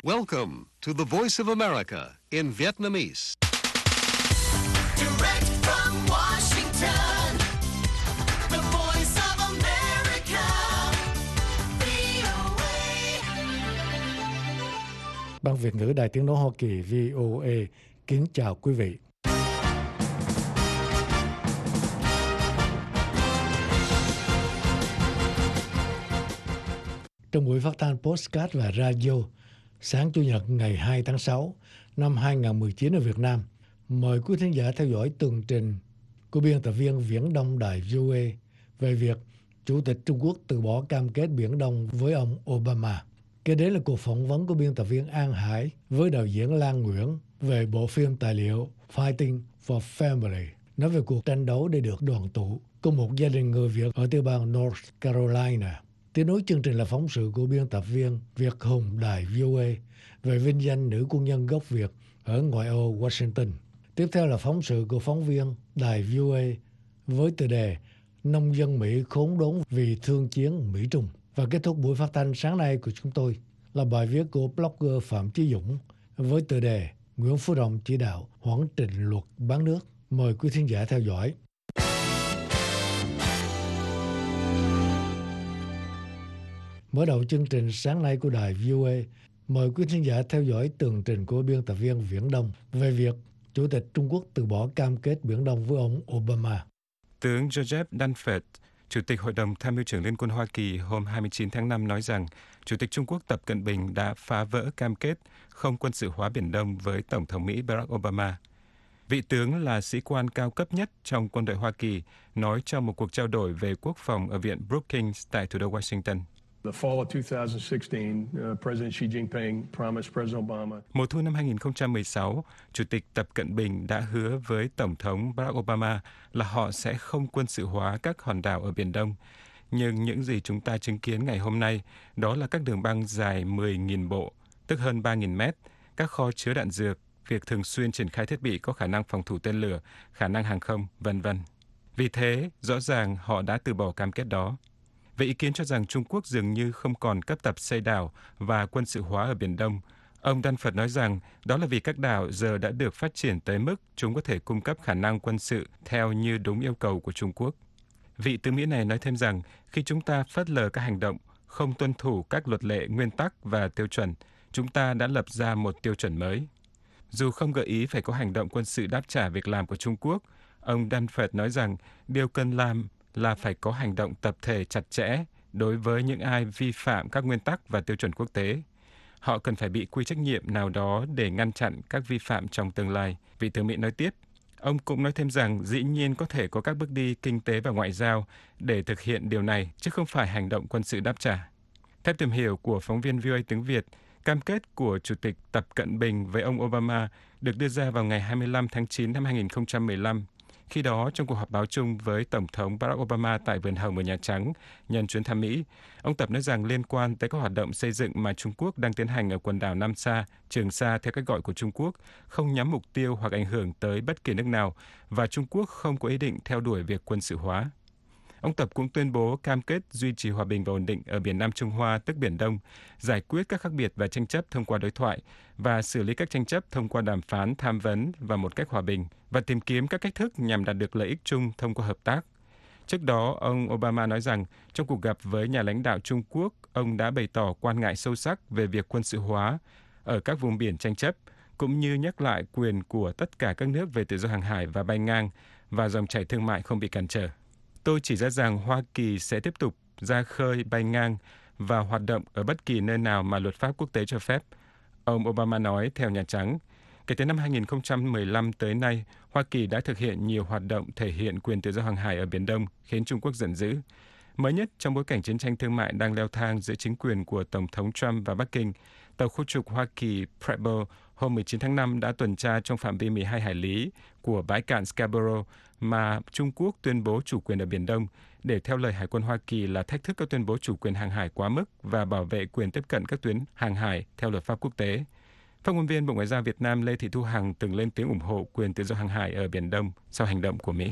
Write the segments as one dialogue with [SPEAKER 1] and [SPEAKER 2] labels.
[SPEAKER 1] Welcome to the Voice of America in Vietnamese.
[SPEAKER 2] Direct from Washington, the Voice of America, VOA.
[SPEAKER 3] Ban Việt ngữ Đài Tiếng nói Hoa Kỳ VOA kính chào quý vị. Trong buổi phát thanh podcast và radio sáng Chủ nhật ngày 2 tháng 6 năm 2019 ở Việt Nam, mời quý thính giả theo dõi tường trình của biên tập viên Viễn Đông Đài VOA về việc Chủ tịch Trung Quốc từ bỏ cam kết Biển Đông với ông Obama. Kế đến là cuộc phỏng vấn của biên tập viên An Hải với đạo diễn Lan Nguyễn về bộ phim tài liệu Fighting for Family, nói về cuộc tranh đấu để được đoàn tụ của một gia đình người Việt ở tiểu bang North Carolina. Tiếp nối chương trình là phóng sự của biên tập viên Việt Hùng Đài VOA về vinh danh nữ quân nhân gốc Việt ở ngoại ô Washington. Tiếp theo là phóng sự của phóng viên Đài VOA với tựa đề Nông dân Mỹ khốn đốn vì thương chiến Mỹ-Trung. Và kết thúc buổi phát thanh sáng nay của chúng tôi là bài viết của blogger Phạm Chí Dũng với tựa đề Nguyễn Phú Trọng chỉ đạo hoãn trình luật bán nước. Mời quý thính giả theo dõi. Mở đầu chương trình sáng nay của đài VOA, mời quý thính giả theo dõi tường trình của biên tập viên Viễn Đông về việc Chủ tịch Trung Quốc từ bỏ cam kết Biển Đông với ông Obama.
[SPEAKER 4] Tướng Joseph Dunford, Chủ tịch Hội đồng Tham mưu trưởng Liên quân Hoa Kỳ hôm 29 tháng 5 nói rằng Chủ tịch Trung Quốc Tập Cận Bình đã phá vỡ cam kết không quân sự hóa Biển Đông với Tổng thống Mỹ Barack Obama. Vị tướng là sĩ quan cao cấp nhất trong quân đội Hoa Kỳ, nói trong một cuộc trao đổi về quốc phòng ở Viện Brookings tại thủ đô Washington. Mùa thu năm 2016, Chủ tịch Tập Cận Bình đã hứa với Tổng thống Barack Obama là họ sẽ không quân sự hóa các hòn đảo ở Biển Đông. Nhưng những gì chúng ta chứng kiến ngày hôm nay, đó là các đường băng dài 10.000 bộ, tức hơn 3.000 mét, các kho chứa đạn dược, việc thường xuyên triển khai thiết bị có khả năng phòng thủ tên lửa, khả năng hàng không, v.v. Vì thế, rõ ràng họ đã từ bỏ cam kết đó. Về ý kiến cho rằng Trung Quốc dường như không còn cấp tập xây đảo và quân sự hóa ở Biển Đông, ông Dunford nói rằng đó là vì các đảo giờ đã được phát triển tới mức chúng có thể cung cấp khả năng quân sự theo như đúng yêu cầu của Trung Quốc. Vị tướng Mỹ này nói thêm rằng khi chúng ta phớt lờ các hành động, không tuân thủ các luật lệ, nguyên tắc và tiêu chuẩn, chúng ta đã lập ra một tiêu chuẩn mới. Dù không gợi ý phải có hành động quân sự đáp trả việc làm của Trung Quốc, ông Dunford nói rằng điều cần làm là phải có hành động tập thể chặt chẽ đối với những ai vi phạm các nguyên tắc và tiêu chuẩn quốc tế. Họ cần phải bị quy trách nhiệm nào đó để ngăn chặn các vi phạm trong tương lai, vị tướng Mỹ nói tiếp. Ông cũng nói thêm rằng dĩ nhiên có thể có các bước đi kinh tế và ngoại giao để thực hiện điều này, chứ không phải hành động quân sự đáp trả. Theo tìm hiểu của phóng viên VOA tiếng Việt, cam kết của Chủ tịch Tập Cận Bình với ông Obama được đưa ra vào ngày 25 tháng 9 năm 2015. Khi đó, trong cuộc họp báo chung với Tổng thống Barack Obama tại Vườn Hồng ở Nhà Trắng nhân chuyến thăm Mỹ, ông Tập nói rằng liên quan tới các hoạt động xây dựng mà Trung Quốc đang tiến hành ở quần đảo Nam Sa, Trường Sa theo cách gọi của Trung Quốc, không nhắm mục tiêu hoặc ảnh hưởng tới bất kỳ nước nào, và Trung Quốc không có ý định theo đuổi việc quân sự hóa. Ông Tập cũng tuyên bố cam kết duy trì hòa bình và ổn định ở Biển Nam Trung Hoa, tức Biển Đông, giải quyết các khác biệt và tranh chấp thông qua đối thoại và xử lý các tranh chấp thông qua đàm phán, tham vấn và một cách hòa bình, và tìm kiếm các cách thức nhằm đạt được lợi ích chung thông qua hợp tác. Trước đó, ông Obama nói rằng trong cuộc gặp với nhà lãnh đạo Trung Quốc, ông đã bày tỏ quan ngại sâu sắc về việc quân sự hóa ở các vùng biển tranh chấp, cũng như nhắc lại quyền của tất cả các nước về tự do hàng hải và bay ngang và dòng chảy thương mại không bị cản trở. Tôi chỉ ra rằng Hoa Kỳ sẽ tiếp tục ra khơi, bay ngang và hoạt động ở bất kỳ nơi nào mà luật pháp quốc tế cho phép, ông Obama nói theo Nhà Trắng. Kể từ năm 2015 tới nay, Hoa Kỳ đã thực hiện nhiều hoạt động thể hiện quyền tự do hàng hải ở Biển Đông, khiến Trung Quốc giận dữ. Mới nhất, trong bối cảnh chiến tranh thương mại đang leo thang giữa chính quyền của Tổng thống Trump và Bắc Kinh, tàu khu trục Hoa Kỳ Preble hôm 19 tháng 5 đã tuần tra trong phạm vi 12 hải lý của bãi cạn Scarborough mà Trung Quốc tuyên bố chủ quyền ở Biển Đông, để theo lời Hải quân Hoa Kỳ là thách thức các tuyên bố chủ quyền hàng hải quá mức và bảo vệ quyền tiếp cận các tuyến hàng hải theo luật pháp quốc tế. Phát ngôn viên Bộ Ngoại giao Việt Nam Lê Thị Thu Hằng từng lên tiếng ủng hộ quyền tự do hàng hải ở Biển Đông sau hành động của Mỹ.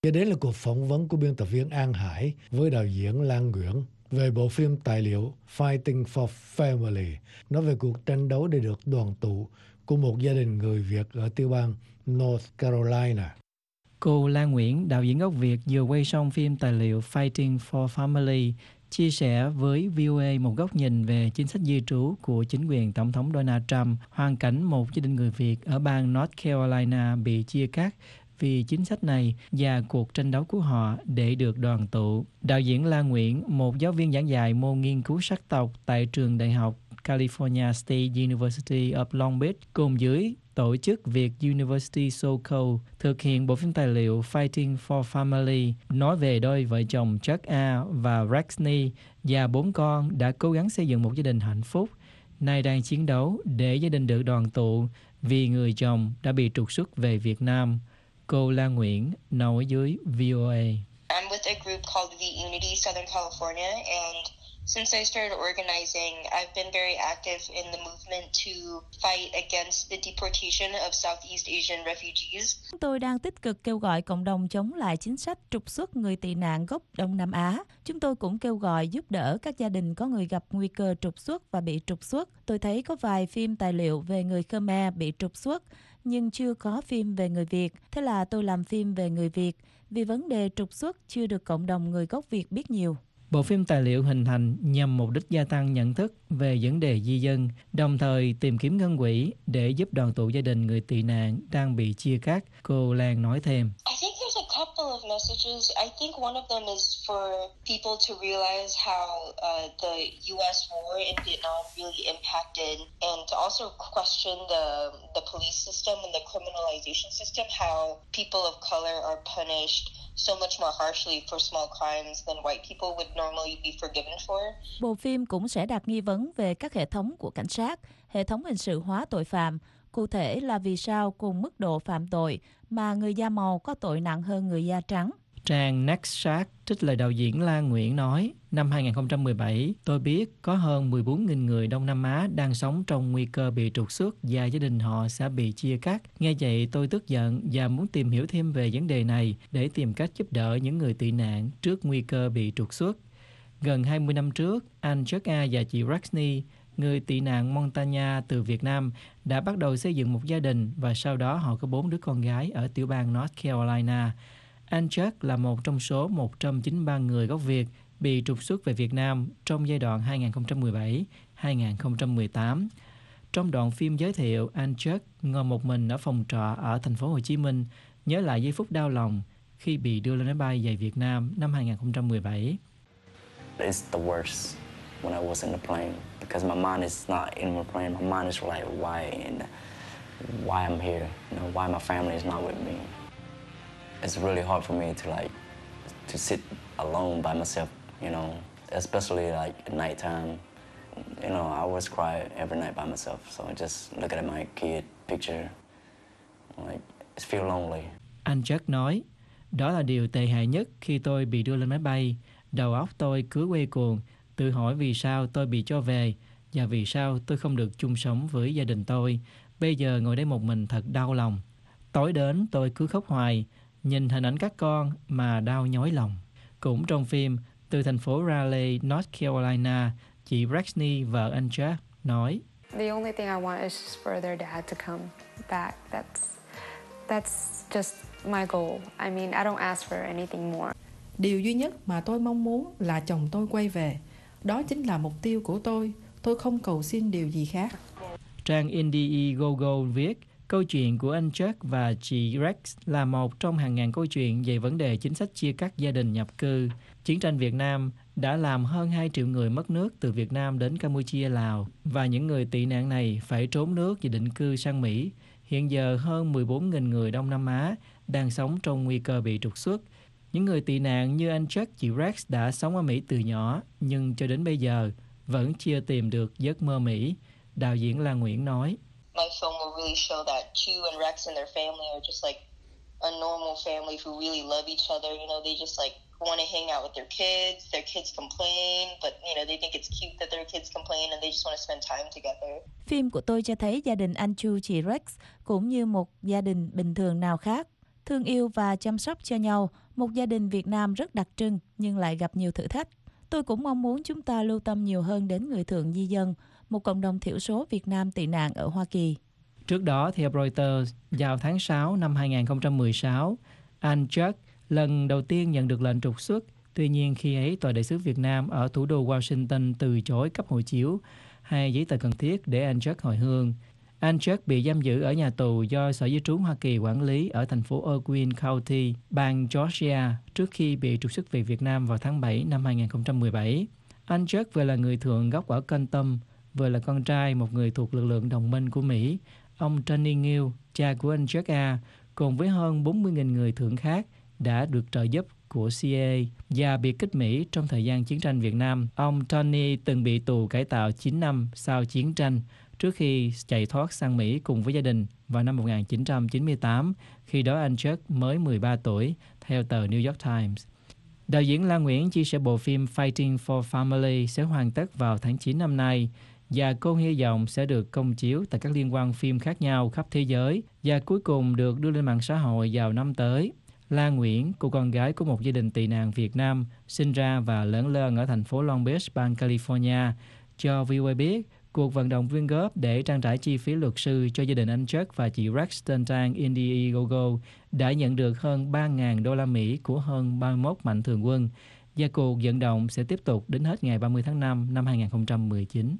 [SPEAKER 3] Kế đến là cuộc phỏng vấn của biên tập viên An Hải với đạo diễn Lan Nguyễn về bộ phim tài liệu Fighting for Family, nói về cuộc tranh đấu để được đoàn tụ của một gia đình người Việt ở tiểu bang North Carolina.
[SPEAKER 5] Cô Lan Nguyễn, đạo diễn gốc Việt vừa quay xong phim tài liệu Fighting for Family, chia sẻ với VOA một góc nhìn về chính sách di trú của chính quyền Tổng thống Donald Trump, hoàn cảnh một gia đình người Việt ở bang North Carolina bị chia cắt vì chính sách này và cuộc tranh đấu của họ để được đoàn tụ. Đạo diễn Lan Nguyễn, một giáo viên giảng dạy môn nghiên cứu sắc tộc tại trường đại học California State University of Long Beach, cùng dưới tổ chức Việt University SoCo thực hiện bộ phim tài liệu Fighting for Family, nói về đôi vợ chồng Chuck A và Rexney và 4 con đã cố gắng xây dựng một gia đình hạnh phúc, nay đang chiến đấu để gia đình được đoàn tụ vì người chồng đã bị trục xuất về Việt Nam. Cô Lan Nguyễn nói với VOA.
[SPEAKER 6] I'm with a group called V Unity Southern California, and since I started organizing, I've been very active in the movement to fight against the deportation of Southeast Asian refugees.
[SPEAKER 7] Tôi đang tích cực kêu gọi cộng đồng chống lại chính sách trục xuất người tị nạn gốc Đông Nam Á. Chúng tôi cũng kêu gọi giúp đỡ các gia đình có người gặp nguy cơ trục xuất và bị trục xuất. Tôi thấy có vài phim tài liệu về người Khmer bị trục xuất, nhưng chưa có phim về người Việt. Thế là tôi làm phim về người Việt, vì vấn đề trục xuất chưa được cộng đồng người gốc Việt biết nhiều.
[SPEAKER 5] Bộ phim tài liệu hình thành nhằm mục đích gia tăng nhận thức về vấn đề di dân, đồng thời tìm kiếm ngân quỹ để giúp đoàn tụ gia đình người tị nạn đang bị chia cắt. Cô Lan nói thêm.
[SPEAKER 6] I think there's a couple of messages. I think one of them is for people to realize how the U.S. war in Vietnam really impacted, and to also question the police system and the criminalization system, how people of color are punished so much more harshly for small crimes than white people would normally be forgiven for.
[SPEAKER 7] Bộ phim cũng sẽ đặt nghi vấn về các hệ thống của cảnh sát, hệ thống hình sự hóa tội phạm. Cụ thể là vì sao cùng mức độ phạm tội mà người da màu có tội nặng hơn người da trắng.
[SPEAKER 5] Trang Nextchat trích lời đạo diễn Lan Nguyễn nói, năm 2017, tôi biết có hơn 14.000 người Đông Nam Á đang sống trong nguy cơ bị trục xuất và gia đình họ sẽ bị chia cắt. Nghe vậy tôi tức giận và muốn tìm hiểu thêm về vấn đề này để tìm cách giúp đỡ những người tị nạn trước nguy cơ bị trục xuất. Gần 20 năm trước, anh Chuck A và chị Rexney, người tị nạn Montana từ Việt Nam, đã bắt đầu xây dựng một gia đình và sau đó họ có 4 đứa con gái ở tiểu bang North Carolina. Anh Chuck là một trong số 193 người gốc Việt bị trục xuất về Việt Nam trong giai đoạn 2017-2018. Trong đoạn phim giới thiệu, anh Chuck ngồi một mình ở phòng trọ ở thành phố Hồ Chí Minh, nhớ lại giây phút đau lòng khi bị đưa lên máy bay về Việt Nam năm 2017.
[SPEAKER 8] It's the worst when I was in the plane because my mind is not in the plane. My mind is like why I'm here, why my family is not with me. It's really hard for me to sit alone by myself, especially like at nighttime. I always cry every night by myself. So I just look at my kid picture, like it feel lonely.
[SPEAKER 5] Anh Chuck nói, đó là điều tệ hại nhất khi tôi bị đưa lên máy bay. Đầu óc tôi cứ quay cuồng, tự hỏi vì sao tôi bị cho về và vì sao tôi không được chung sống với gia đình tôi. Bây giờ ngồi đây một mình thật đau lòng. Tối đến tôi cứ khóc hoài, nhìn hình ảnh các con mà đau nhói lòng. Cũng trong phim, từ thành phố Raleigh, North Carolina, chị Rexney, vợ anh Chuck, nói,
[SPEAKER 9] The only thing I want is for their dad to come back. That's just my goal. I mean, I don't ask for anything more.
[SPEAKER 10] Điều duy nhất mà tôi mong muốn là chồng tôi quay về. Đó chính là mục tiêu của tôi. Tôi không cầu xin điều gì khác.
[SPEAKER 5] Trang Indiegogo viết, câu chuyện của anh Chuck và chị Rex là một trong hàng ngàn câu chuyện về vấn đề chính sách chia cắt gia đình nhập cư. Chiến tranh Việt Nam đã làm hơn 2 triệu người mất nước từ Việt Nam đến Campuchia, Lào, và những người tị nạn này phải trốn nước và định cư sang Mỹ. Hiện giờ hơn 14.000 người Đông Nam Á đang sống trong nguy cơ bị trục xuất. Những người tị nạn như anh Chuck, chị Rex đã sống ở Mỹ từ nhỏ, nhưng cho đến bây giờ vẫn chưa tìm được giấc mơ Mỹ. Đạo diễn Lan Nguyễn nói,
[SPEAKER 6] My film will really show that Chu and Rex and their family are just like a normal family who really love each other. They just like want to hang out with their kids. Their kids complain, but they think it's cute that their kids complain and they just want to spend time together.
[SPEAKER 7] Phim của tôi cho thấy gia đình anh Chu, chị Rex cũng như một gia đình bình thường nào khác. thương yêu và chăm sóc cho nhau, một gia đình Việt Nam rất đặc trưng nhưng lại gặp nhiều thử thách. Tôi cũng mong muốn chúng ta lưu tâm nhiều hơn đến người thượng di dân, một cộng đồng thiểu số Việt Nam tị nạn ở Hoa Kỳ.
[SPEAKER 5] Trước đó, theo Reuters, vào tháng 6 năm 2016, anh Chuck lần đầu tiên nhận được lệnh trục xuất. Tuy nhiên, khi ấy, Tòa đại sứ Việt Nam ở thủ đô Washington từ chối cấp hộ chiếu hay giấy tờ cần thiết để anh Chuck hồi hương. Anh Chuck bị giam giữ ở nhà tù do Sở Di trú Hoa Kỳ quản lý ở thành phố Irwin County, bang Georgia, trước khi bị trục xuất về Việt Nam vào tháng 7 năm 2017. Anh Chuck vừa là người thượng gốc ở Canton, vừa là con trai một người thuộc lực lượng đồng minh của Mỹ. Ông Tony Nghill, cha của anh Chuck A, cùng với hơn 40.000 người thượng khác đã được trợ giúp của CIA và biệt kích Mỹ trong thời gian chiến tranh Việt Nam. Ông Tony từng bị tù cải tạo 9 năm sau chiến tranh trước khi chạy thoát sang Mỹ cùng với gia đình vào năm 1998, khi đó anh Chuck mới 13 tuổi, theo tờ New York Times. Đạo diễn La Nguyễn chia sẻ bộ phim Fighting for Family sẽ hoàn tất vào tháng 9 năm nay và cô hy vọng sẽ được công chiếu tại các liên hoan phim khác nhau khắp thế giới và cuối cùng được đưa lên mạng xã hội vào năm tới. La Nguyễn, cô con gái của một gia đình tị nạn Việt Nam, sinh ra và lớn lên ở thành phố Long Beach, bang California, cho VOA biết cuộc vận động quyên góp để trang trải chi phí luật sư cho gia đình anh Chuck và chị Rex Tentang Indiegogo đã nhận được hơn 3.000 đô la Mỹ của hơn 31 mạnh thường quân, và cuộc vận động sẽ tiếp tục đến hết ngày 30 tháng 5 năm 2019.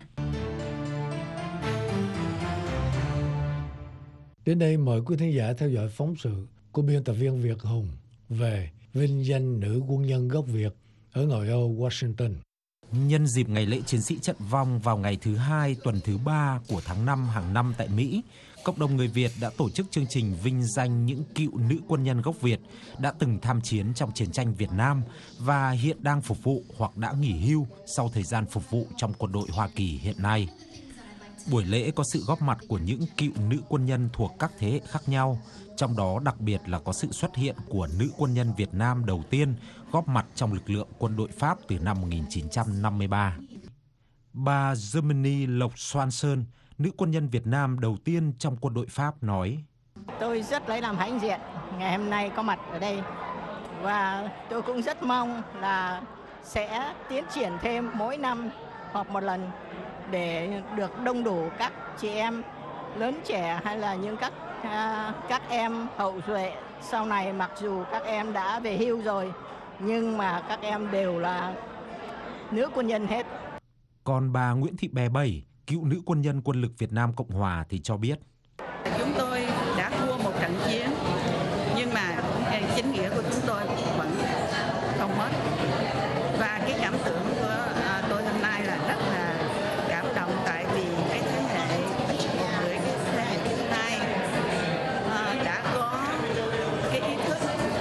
[SPEAKER 3] Đến đây mời quý thính giả theo dõi phóng sự của biên tập viên Việt Hùng về vinh danh nữ quân nhân gốc Việt ở ngoại ô Washington.
[SPEAKER 11] Nhân dịp ngày lễ chiến sĩ trận vong vào ngày thứ 2 tuần thứ 3 của tháng 5 hàng năm tại Mỹ, cộng đồng người Việt đã tổ chức chương trình vinh danh những cựu nữ quân nhân gốc Việt đã từng tham chiến trong chiến tranh Việt Nam và hiện đang phục vụ hoặc đã nghỉ hưu sau thời gian phục vụ trong quân đội Hoa Kỳ hiện nay. Buổi lễ có sự góp mặt của những cựu nữ quân nhân thuộc các thế hệ khác nhau, trong đó đặc biệt là có sự xuất hiện của nữ quân nhân Việt Nam đầu tiên góp mặt trong lực lượng quân đội Pháp từ năm 1953. Bà Germany Lộc Swanson, nữ quân nhân Việt Nam đầu tiên trong quân đội Pháp nói:
[SPEAKER 12] Tôi rất lấy làm hãnh diện ngày hôm nay có mặt ở đây, và tôi cũng rất mong là sẽ tiến triển thêm mỗi năm họp một lần để được đông đủ các chị em lớn trẻ hay là những các em hậu duệ sau này, mặc dù các em đã về hưu rồi nhưng mà các em đều là nữ quân nhân hết.
[SPEAKER 11] Còn bà Nguyễn Thị Bè Bẩy, cựu nữ quân nhân quân lực Việt Nam Cộng Hòa thì cho biết:
[SPEAKER 13] Chúng tôi đã thua một trận chiến nhưng mà chính nghĩa của chúng tôi vẫn không mất, và cái cảm tưởng của tôi hôm nay là rất là cảm động, tại vì cái thế hệ một người, cái thế hệ thứ hai đã có cái ý thức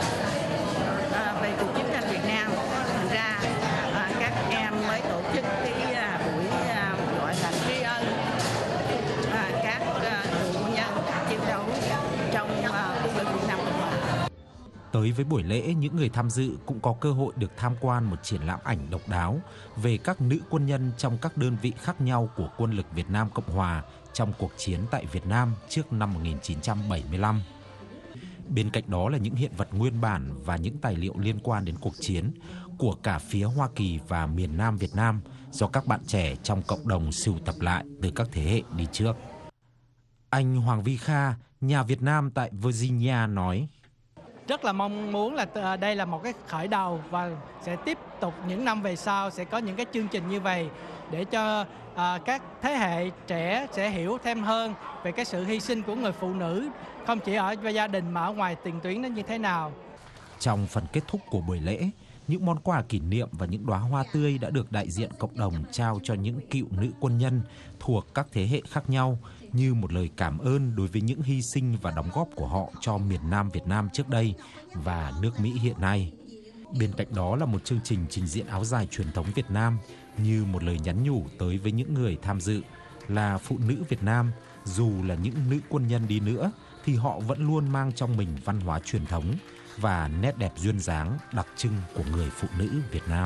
[SPEAKER 13] về cuộc chiến tranh Việt Nam, thành ra các em mới tổ chức cái buổi gọi là tri ân các cựu quân nhân chiến đấu trong quân lực Việt Nam Cộng Hòa.
[SPEAKER 11] Tới với buổi lễ, những người tham dự cũng có cơ hội được tham quan một triển lãm ảnh độc đáo về các nữ quân nhân trong các đơn vị khác nhau của quân lực Việt Nam Cộng Hòa trong cuộc chiến tại Việt Nam trước năm 1975. Bên cạnh đó là những hiện vật nguyên bản và những tài liệu liên quan đến cuộc chiến của cả phía Hoa Kỳ và miền Nam Việt Nam do các bạn trẻ trong cộng đồng sưu tập lại từ các thế hệ đi trước. Anh Hoàng Vi Kha, nhà Việt Nam tại Virginia nói:
[SPEAKER 14] Rất là mong muốn là đây là một cái khởi đầu và sẽ tiếp tục những năm về sau sẽ có những cái chương trình như vậy để cho các thế hệ trẻ sẽ hiểu thêm hơn về cái sự hy sinh của người phụ nữ, không chỉ ở gia đình mà ở ngoài tiền tuyến nó như thế nào.
[SPEAKER 11] Trong phần kết thúc của buổi lễ, những món quà kỷ niệm và những đóa hoa tươi đã được đại diện cộng đồng trao cho những cựu nữ quân nhân thuộc các thế hệ khác nhau như một lời cảm ơn đối với những hy sinh và đóng góp của họ cho miền Nam Việt Nam trước đây và nước Mỹ hiện nay. Bên cạnh đó là một chương trình trình diễn áo dài truyền thống Việt Nam như một lời nhắn nhủ tới với những người tham dự là phụ nữ Việt Nam, dù là những nữ quân nhân đi nữa thì họ vẫn luôn mang trong mình văn hóa truyền thống và nét đẹp duyên dáng đặc trưng của người phụ nữ Việt Nam.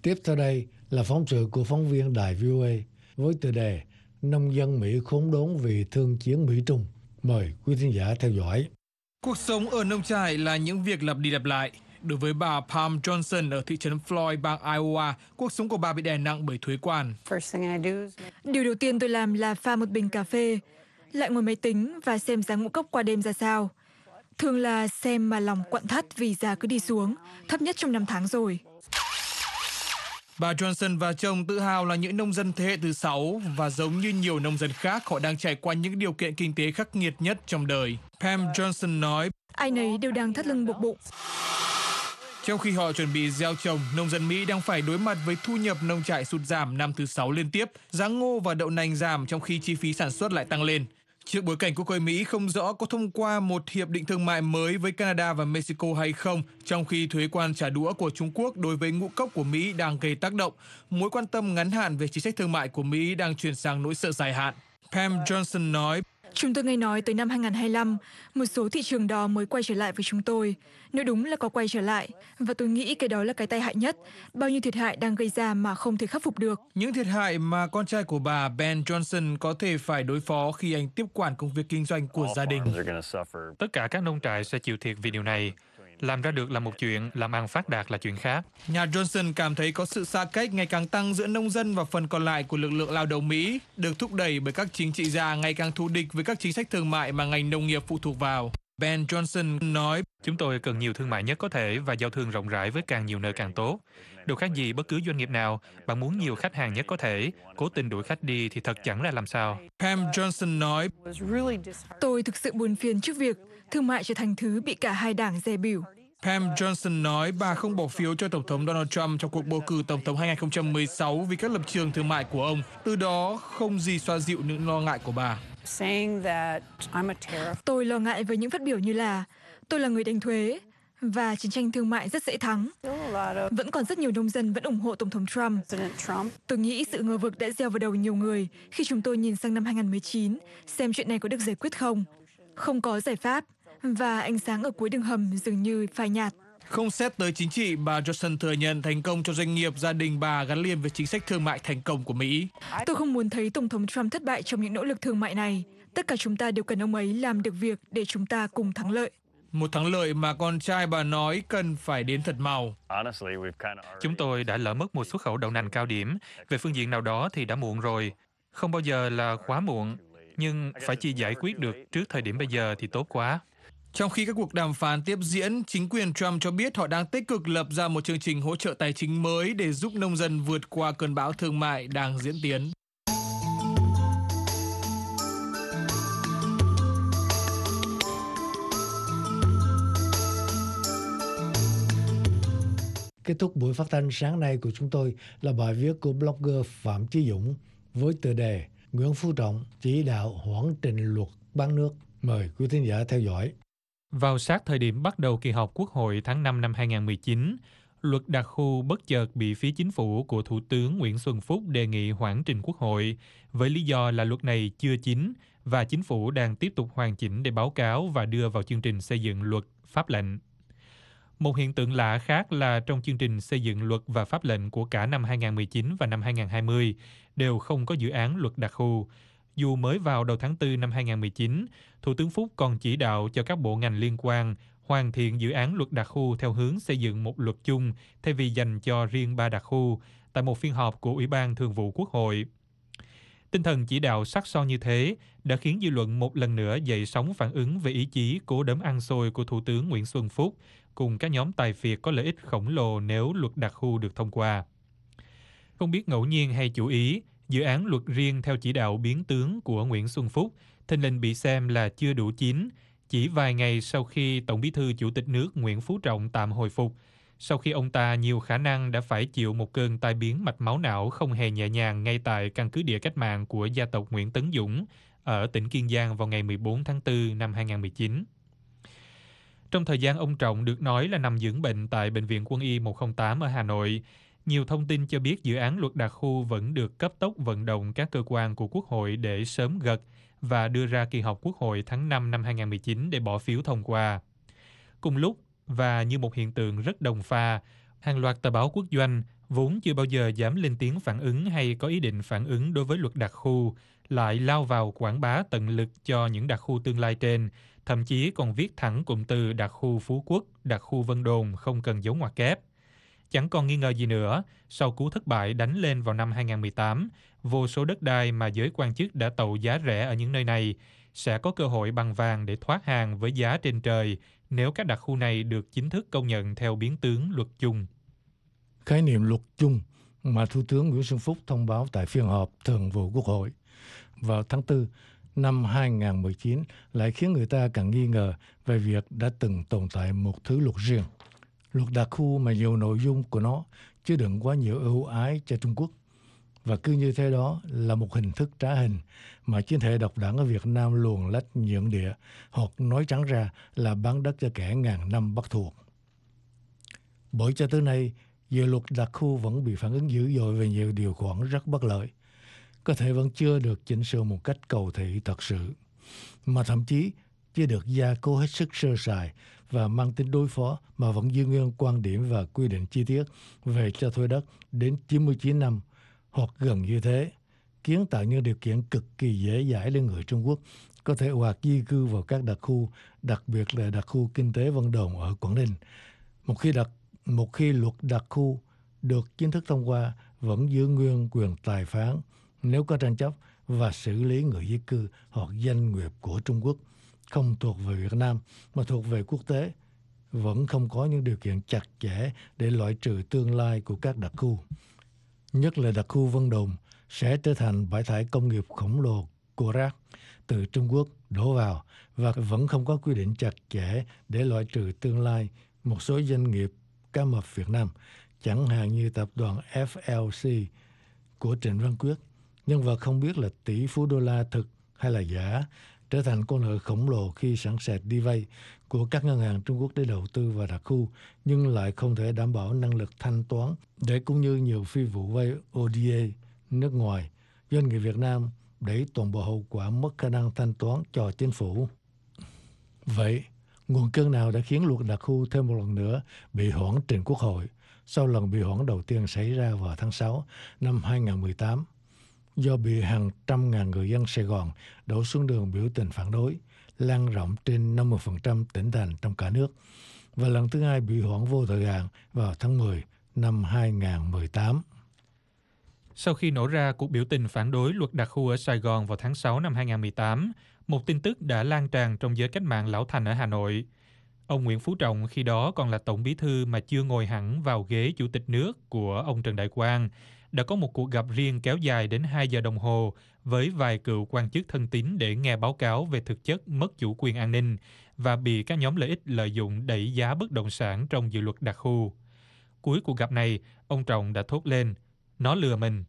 [SPEAKER 3] Tiếp theo đây là phóng sự của phóng viên đài VOA với tựa đề Nông dân Mỹ khốn đốn vì thương chiến Mỹ-Trung. Mời quý thính giả theo dõi.
[SPEAKER 15] Cuộc sống ở nông trại là những việc lặp đi lặp lại. Đối với bà Pam Johnson ở thị trấn Floyd, bang Iowa, cuộc sống của bà bị đè nặng bởi thuế quan.
[SPEAKER 16] Điều đầu tiên tôi làm là pha một bình cà phê, lại ngồi máy tính và xem giá ngũ cốc qua đêm ra sao. Thường là xem mà lòng quặn thắt vì giá cứ đi xuống, thấp nhất trong 5 tháng rồi.
[SPEAKER 15] Bà Johnson và chồng tự hào là những nông dân thế hệ thứ 6 và giống như nhiều nông dân khác, họ đang trải qua những điều kiện kinh tế khắc nghiệt nhất trong đời. Pam Johnson nói,
[SPEAKER 16] ai nấy đều đang thắt lưng buộc bụng.
[SPEAKER 15] Trong khi họ chuẩn bị gieo trồng, nông dân Mỹ đang phải đối mặt với thu nhập nông trại sụt giảm năm thứ 6 liên tiếp, giá ngô và đậu nành giảm trong khi chi phí sản xuất lại tăng lên. Trước bối cảnh Quốc hội Mỹ không rõ có thông qua một hiệp định thương mại mới với Canada và Mexico hay không, trong khi thuế quan trả đũa của Trung Quốc đối với ngũ cốc của Mỹ đang gây tác động, mối quan tâm ngắn hạn về chính sách thương mại của Mỹ đang chuyển sang nỗi sợ dài hạn. Pam Johnson nói,
[SPEAKER 16] chúng tôi nghe nói tới năm 2025, một số thị trường đó mới quay trở lại với chúng tôi. Nếu đúng là có quay trở lại, và tôi nghĩ cái đó là cái tai hại nhất. Bao nhiêu thiệt hại đang gây ra mà không thể khắc phục được.
[SPEAKER 15] Những thiệt hại mà con trai của bà Ben Johnson có thể phải đối phó khi anh tiếp quản công việc kinh doanh của gia đình.
[SPEAKER 17] Tất cả các nông trại sẽ chịu thiệt vì điều này. Làm ra được là một chuyện, làm ăn phát đạt là chuyện khác.
[SPEAKER 15] Nhà Johnson cảm thấy có sự xa cách ngày càng tăng giữa nông dân và phần còn lại của lực lượng lao động Mỹ, được thúc đẩy bởi các chính trị gia ngày càng thù địch với các chính sách thương mại mà ngành nông nghiệp phụ thuộc vào. Ben Johnson nói,
[SPEAKER 17] chúng tôi cần nhiều thương mại nhất có thể và giao thương rộng rãi với càng nhiều nơi càng tốt. Đâu khác gì bất cứ doanh nghiệp nào, bạn muốn nhiều khách hàng nhất có thể, cố tình đuổi khách đi thì thật chẳng ra làm sao.
[SPEAKER 15] Pam Johnson nói,
[SPEAKER 16] tôi thực sự buồn phiền trước việc thương mại trở thành thứ bị cả hai đảng dè bỉu.
[SPEAKER 15] Pam Johnson nói bà không bỏ phiếu cho Tổng thống Donald Trump trong cuộc bầu cử Tổng thống 2016 vì các lập trường thương mại của ông. Từ đó không gì xoa dịu những lo ngại của bà.
[SPEAKER 16] Tôi lo ngại với những phát biểu như là tôi là người đánh thuế và chiến tranh thương mại rất dễ thắng. Vẫn còn rất nhiều nông dân vẫn ủng hộ Tổng thống Trump. Tôi nghĩ sự ngờ vực đã gieo vào đầu nhiều người khi chúng tôi nhìn sang năm 2019 xem chuyện này có được giải quyết không. Không có giải pháp và ánh sáng ở cuối đường hầm dường như phai nhạt.
[SPEAKER 15] Không xét tới chính trị, bà Johnson thừa nhận thành công cho doanh nghiệp gia đình bà gắn liền với chính sách thương mại thành công của Mỹ.
[SPEAKER 16] Tôi không muốn thấy Tổng thống Trump thất bại trong những nỗ lực thương mại này. Tất cả chúng ta đều cần ông ấy làm được việc để chúng ta cùng thắng lợi.
[SPEAKER 15] Một thắng lợi mà con trai bà nói cần phải đến thật mau.
[SPEAKER 17] Chúng tôi đã lỡ mất một xuất khẩu đậu nành cao điểm. Về phương diện nào đó thì đã muộn rồi. Không bao giờ là quá muộn. Nhưng phải chỉ giải quyết được trước thời điểm bây giờ thì tốt quá.
[SPEAKER 15] Trong khi các cuộc đàm phán tiếp diễn, chính quyền Trump cho biết họ đang tích cực lập ra một chương trình hỗ trợ tài chính mới để giúp nông dân vượt qua cơn bão thương mại đang diễn tiến.
[SPEAKER 3] Kết thúc buổi phát thanh sáng nay của chúng tôi là bài viết của blogger Phạm Chí Dũng với tựa đề Nguyễn Phú Trọng chỉ đạo hoãn trình luật bán nước. Mời quý thính giả theo dõi.
[SPEAKER 17] Vào sát thời điểm bắt đầu kỳ họp Quốc hội tháng 5 năm 2019, luật đặc khu bất chợt bị phía chính phủ của Thủ tướng Nguyễn Xuân Phúc đề nghị hoãn trình Quốc hội với lý do là luật này chưa chín và chính phủ đang tiếp tục hoàn chỉnh để báo cáo và đưa vào chương trình xây dựng luật pháp lệnh. Một hiện tượng lạ khác là trong chương trình xây dựng luật và pháp lệnh của cả năm 2019 và năm 2020 đều không có dự án luật đặc khu. Dù mới vào đầu tháng 4 năm 2019, Thủ tướng Phúc còn chỉ đạo cho các bộ ngành liên quan hoàn thiện dự án luật đặc khu theo hướng xây dựng một luật chung thay vì dành cho riêng 3 đặc khu tại một phiên họp của Ủy ban Thường vụ Quốc hội. Tinh thần chỉ đạo sắc son như thế đã khiến dư luận một lần nữa dậy sóng phản ứng về ý chí cố đấm ăn xôi của Thủ tướng Nguyễn Xuân Phúc cùng các nhóm tài phiệt có lợi ích khổng lồ nếu luật đặc khu được thông qua. Không biết ngẫu nhiên hay chủ ý, dự án luật riêng theo chỉ đạo biến tướng của Nguyễn Xuân Phúc thình lình bị xem là chưa đủ chín, chỉ vài ngày sau khi Tổng Bí thư Chủ tịch nước Nguyễn Phú Trọng tạm hồi phục, sau khi ông ta nhiều khả năng đã phải chịu một cơn tai biến mạch máu não không hề nhẹ nhàng ngay tại căn cứ địa cách mạng của gia tộc Nguyễn Tấn Dũng ở tỉnh Kiên Giang vào ngày 14 tháng 4 năm 2019. Trong thời gian ông Trọng được nói là nằm dưỡng bệnh tại Bệnh viện Quân y 108 ở Hà Nội, nhiều thông tin cho biết dự án luật đặc khu vẫn được cấp tốc vận động các cơ quan của Quốc hội để sớm gật và đưa ra kỳ họp Quốc hội tháng 5 năm 2019 để bỏ phiếu thông qua. Cùng lúc, và như một hiện tượng rất đồng pha, hàng loạt tờ báo quốc doanh vốn chưa bao giờ dám lên tiếng phản ứng hay có ý định phản ứng đối với luật đặc khu, lại lao vào quảng bá tận lực cho những đặc khu tương lai trên, thậm chí còn viết thẳng cụm từ đặc khu Phú Quốc, đặc khu Vân Đồn không cần dấu ngoặc kép. Chẳng còn nghi ngờ gì nữa, sau cú thất bại đánh lên vào năm 2018, vô số đất đai mà giới quan chức đã tậu giá rẻ ở những nơi này sẽ có cơ hội bằng vàng để thoát hàng với giá trên trời nếu các đặc khu này được chính thức công nhận theo biến tướng luật chung.
[SPEAKER 3] Khái niệm luật chung mà Thủ tướng Nguyễn Xuân Phúc thông báo tại phiên họp Thường vụ Quốc hội vào tháng 4 năm 2019 lại khiến người ta càng nghi ngờ về việc đã từng tồn tại một thứ luật riêng. Luật đặc khu mà nhiều nội dung của nó chứa đựng quá nhiều ưu ái cho Trung Quốc. Và cứ như thế đó là một hình thức trá hình mà chính thể độc đảng ở Việt Nam luồn lách nhượng địa hoặc nói trắng ra là bán đất cho kẻ ngàn năm bắt thuộc. Bởi cho tới nay, dự luật đặc khu vẫn bị phản ứng dữ dội về nhiều điều khoản rất bất lợi. Có thể vẫn chưa được chỉnh sửa một cách cầu thị thật sự, mà thậm chí chưa được gia cố hết sức sơ sài và mang tính đối phó mà vẫn giữ nguyên quan điểm và quy định chi tiết về cho thuê đất đến 99 năm hoặc gần như thế, kiến tạo những điều kiện cực kỳ dễ dãi để người Trung Quốc có thể ồ ạt di cư vào các đặc khu, đặc biệt là đặc khu kinh tế Vân Đồn ở Quảng Ninh. Một khi luật đặc khu được chính thức thông qua, vẫn giữ nguyên quyền tài phán nếu có tranh chấp và xử lý người di cư hoặc doanh nghiệp của Trung Quốc không thuộc về Việt Nam mà thuộc về quốc tế, vẫn không có những điều kiện chặt chẽ để loại trừ tương lai của các đặc khu. Nhất là đặc khu Vân Đồn sẽ trở thành bãi thải công nghiệp khổng lồ của rác từ Trung Quốc đổ vào và vẫn không có quy định chặt chẽ để loại trừ tương lai một số doanh nghiệp cá mập Việt Nam, chẳng hạn như tập đoàn FLC của Trịnh Văn Quyết, nhân vật không biết là tỷ phú đô la thực hay là giả, trở thành con nợ khổng lồ khi sẵn sệt đi vay của các ngân hàng Trung Quốc để đầu tư vào đặc khu, nhưng lại không thể đảm bảo năng lực thanh toán để cũng như nhiều phi vụ vay ODA nước ngoài, doanh nghiệp Việt Nam đẩy toàn bộ hậu quả mất khả năng thanh toán cho chính phủ. Vậy, nguồn cơn nào đã khiến luật đặc khu thêm một lần nữa bị hoãn trình Quốc hội sau lần bị hoãn đầu tiên xảy ra vào tháng 6 năm 2018? Do bị hàng trăm ngàn người dân Sài Gòn đổ xuống đường biểu tình phản đối, lan rộng trên 50% tỉnh thành trong cả nước, và lần thứ hai bị hoãn vô thời hạn vào tháng 10 năm 2018.
[SPEAKER 17] Sau khi nổ ra cuộc biểu tình phản đối luật đặc khu ở Sài Gòn vào tháng 6 năm 2018, một tin tức đã lan tràn trong giới cách mạng lão thành ở Hà Nội. Ông Nguyễn Phú Trọng khi đó còn là tổng bí thư mà chưa ngồi hẳn vào ghế chủ tịch nước của ông Trần Đại Quang, đã có một cuộc gặp riêng kéo dài đến 2 giờ đồng hồ với vài cựu quan chức thân tín để nghe báo cáo về thực chất mất chủ quyền an ninh và bị các nhóm lợi ích lợi dụng đẩy giá bất động sản trong dự luật đặc khu. Cuối cuộc gặp này, ông Trọng đã thốt lên, nó lừa mình.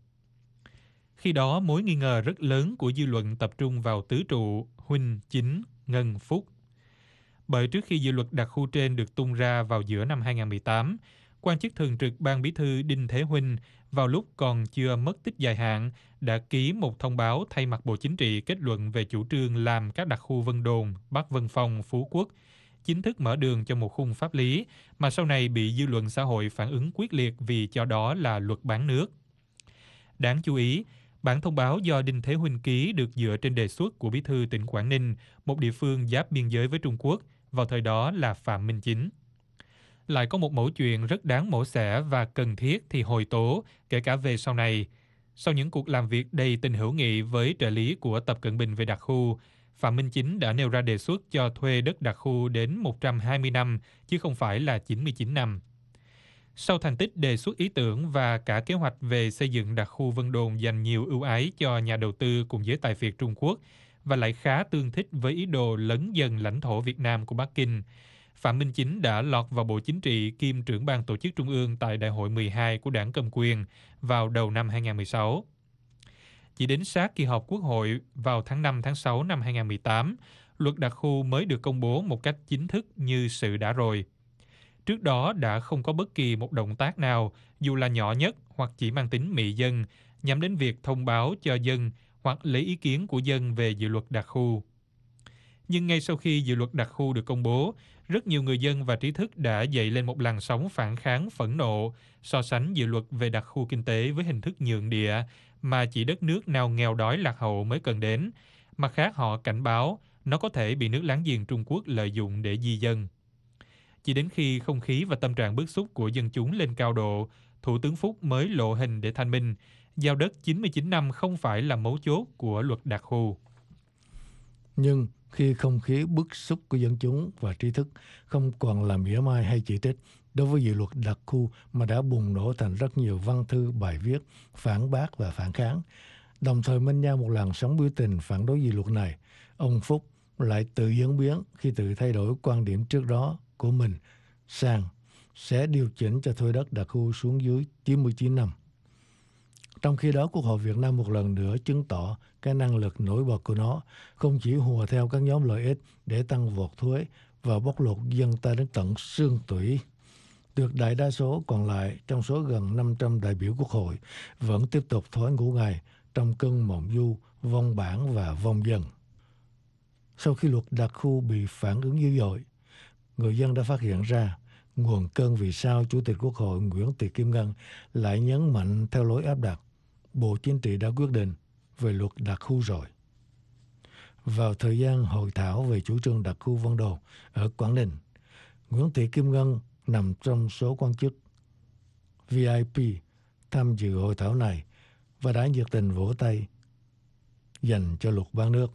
[SPEAKER 17] Khi đó, mối nghi ngờ rất lớn của dư luận tập trung vào tứ trụ Huynh, Chính, Ngân, Phúc. Bởi trước khi dự luật đặc khu trên được tung ra vào giữa năm 2018, quan chức thường trực Ban Bí thư Đinh Thế Huynh vào lúc còn chưa mất tích dài hạn đã ký một thông báo thay mặt Bộ Chính trị kết luận về chủ trương làm các đặc khu Vân Đồn, Bắc Vân Phong, Phú Quốc chính thức mở đường cho một khung pháp lý mà sau này bị dư luận xã hội phản ứng quyết liệt vì cho đó là luật bán nước. Đáng chú ý, bản thông báo do Đinh Thế Huynh ký được dựa trên đề xuất của Bí thư tỉnh Quảng Ninh, một địa phương giáp biên giới với Trung Quốc, vào thời đó là Phạm Minh Chính. Lại có một mẩu chuyện rất đáng mổ xẻ và cần thiết thì hồi tố, kể cả về sau này. Sau những cuộc làm việc đầy tình hữu nghị với trợ lý của Tập Cận Bình về đặc khu, Phạm Minh Chính đã nêu ra đề xuất cho thuê đất đặc khu đến 120 năm, chứ không phải là 99 năm. Sau thành tích đề xuất ý tưởng và cả kế hoạch về xây dựng đặc khu Vân Đồn dành nhiều ưu ái cho nhà đầu tư cùng giới tài phiệt Trung Quốc, và lại khá tương thích với ý đồ lấn dần lãnh thổ Việt Nam của Bắc Kinh, Phạm Minh Chính đã lọt vào Bộ Chính trị kiêm trưởng ban tổ chức Trung ương tại Đại hội 12 của Đảng Cầm Quyền vào đầu năm 2016. Chỉ đến sát kỳ họp Quốc hội vào tháng 5, tháng 6 năm 2018, luật đặc khu mới được công bố một cách chính thức như sự đã rồi. Trước đó đã không có bất kỳ một động tác nào, dù là nhỏ nhất hoặc chỉ mang tính mị dân, nhằm đến việc thông báo cho dân hoặc lấy ý kiến của dân về dự luật đặc khu. Nhưng ngay sau khi dự luật đặc khu được công bố, rất nhiều người dân và trí thức đã dậy lên một làn sóng phản kháng phẫn nộ, so sánh dự luật về đặc khu kinh tế với hình thức nhượng địa mà chỉ đất nước nào nghèo đói lạc hậu mới cần đến. Mặt khác, họ cảnh báo nó có thể bị nước láng giềng Trung Quốc lợi dụng để di dân. Chỉ đến khi không khí và tâm trạng bức xúc của dân chúng lên cao độ, Thủ tướng Phúc mới lộ hình để thanh minh, giao đất 99 năm không phải là mấu chốt của luật đặc khu.
[SPEAKER 3] Nhưng khi không khí bức xúc của dân chúng và trí thức không còn là mỉa mai hay chỉ trích đối với dự luật đặc khu mà đã bùng nổ thành rất nhiều văn thư, bài viết, phản bác và phản kháng, đồng thời minh nhau một làn sóng biểu tình phản đối dự luật này, ông Phúc lại tự diễn biến khi tự thay đổi quan điểm trước đó của mình sang sẽ điều chỉnh cho thuê đất đặc khu xuống dưới 99 năm. Trong khi đó, Quốc hội Việt Nam một lần nữa chứng tỏ cái năng lực nổi bật của nó, không chỉ hùa theo các nhóm lợi ích để tăng vọt thuế và bóc lột dân ta đến tận xương tủy. Tuyệt đại đa số còn lại trong số gần 500 đại biểu Quốc hội vẫn tiếp tục thói ngủ ngày trong cơn mộng du, vong bản và vong dân. Sau khi luật đặc khu bị phản ứng dữ dội, người dân đã phát hiện ra nguồn cơn vì sao Chủ tịch Quốc hội Nguyễn Thị Kim Ngân lại nhấn mạnh theo lối áp đặt. Bộ Chính trị đã quyết định về luật đặc khu rồi. Vào thời gian hội thảo về chủ trương đặc khu Vân Đồn ở Quảng Ninh, Nguyễn Thị Kim Ngân nằm trong số quan chức VIP tham dự hội thảo này và đã nhiệt tình vỗ tay dành cho luật bán nước.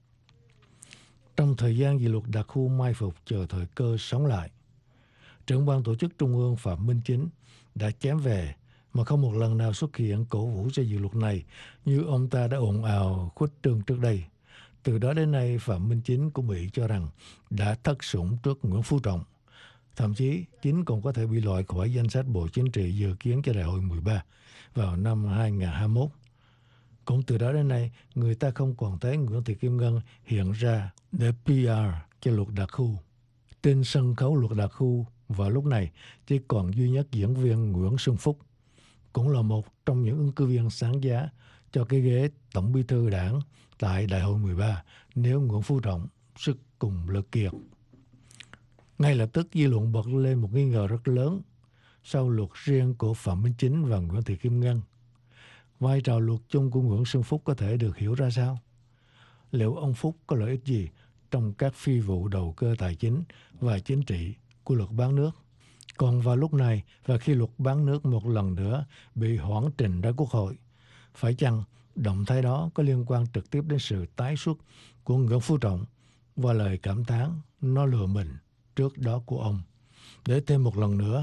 [SPEAKER 3] Trong thời gian dự luật đặc khu mai phục chờ thời cơ sống lại, trưởng ban tổ chức Trung ương Phạm Minh Chính đã chém về mà không một lần nào xuất hiện cổ vũ cho dự luật này như ông ta đã ồn ào khuếch trương trước đây. Từ đó đến nay, Phạm Minh Chính cũng bị cho rằng đã thất sủng trước Nguyễn Phú Trọng. Thậm chí, Chính còn có thể bị loại khỏi danh sách Bộ Chính trị dự kiến cho Đại hội 13 vào năm 2021. Cũng từ đó đến nay, người ta không còn thấy Nguyễn Thị Kim Ngân hiện ra để PR cho luật đặc khu. Trên sân khấu luật đặc khu vào lúc này chỉ còn duy nhất diễn viên Nguyễn Xuân Phúc, cũng là một trong những ứng cử viên sáng giá cho cái ghế Tổng Bí thư Đảng tại Đại hội 13 nếu Nguyễn Phú Trọng sức cùng lực kiệt. Ngay lập tức dư luận bật lên một nghi ngờ rất lớn sau luật riêng của Phạm Minh Chính và Nguyễn Thị Kim Ngân. Vai trò luật chung của Nguyễn Xuân Phúc có thể được hiểu ra sao? Liệu ông Phúc có lợi ích gì trong các phi vụ đầu cơ tài chính và chính trị của luật bán nước? Còn vào lúc này và khi luật bán nước một lần nữa bị hoãn trình ra Quốc hội, phải chăng động thái đó có liên quan trực tiếp đến sự tái xuất của Nguyễn Phú Trọng và lời cảm thán nó lừa mình trước đó của ông, để thêm một lần nữa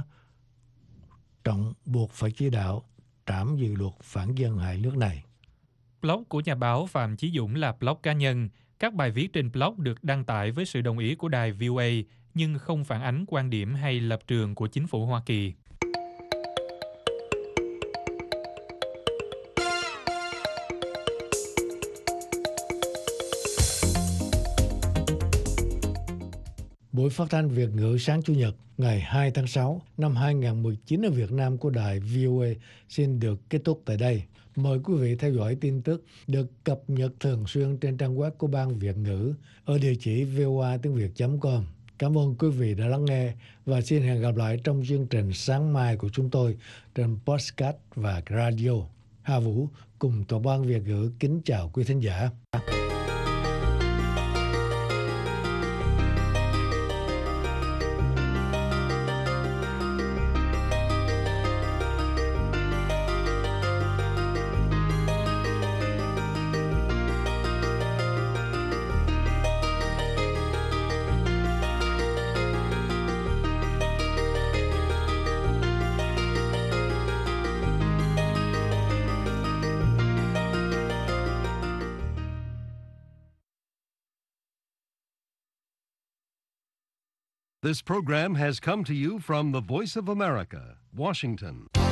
[SPEAKER 3] Trọng buộc phải chỉ đạo trảm dự luật phản dân hại nước này?
[SPEAKER 17] Blog của nhà báo Phạm Chí Dũng là blog cá nhân. Các bài viết trên blog được đăng tải với sự đồng ý của đài VOA nhưng không phản ánh quan điểm hay lập trường của chính phủ Hoa Kỳ.
[SPEAKER 3] Buổi phát thanh Việt ngữ sáng Chủ nhật ngày 2 tháng 6 năm 2019 ở Việt Nam của đài VOA xin được kết thúc tại đây. Mời quý vị theo dõi tin tức được cập nhật thường xuyên trên trang web của Ban Việt ngữ ở địa chỉ voatengviet.com. Cảm ơn quý vị đã lắng nghe và xin hẹn gặp lại trong chương trình sáng mai của chúng tôi trên podcast và radio. Hà Vũ cùng toàn ban Việt ngữ kính chào quý thính giả.
[SPEAKER 1] This program has come to you from the Voice of America, Washington.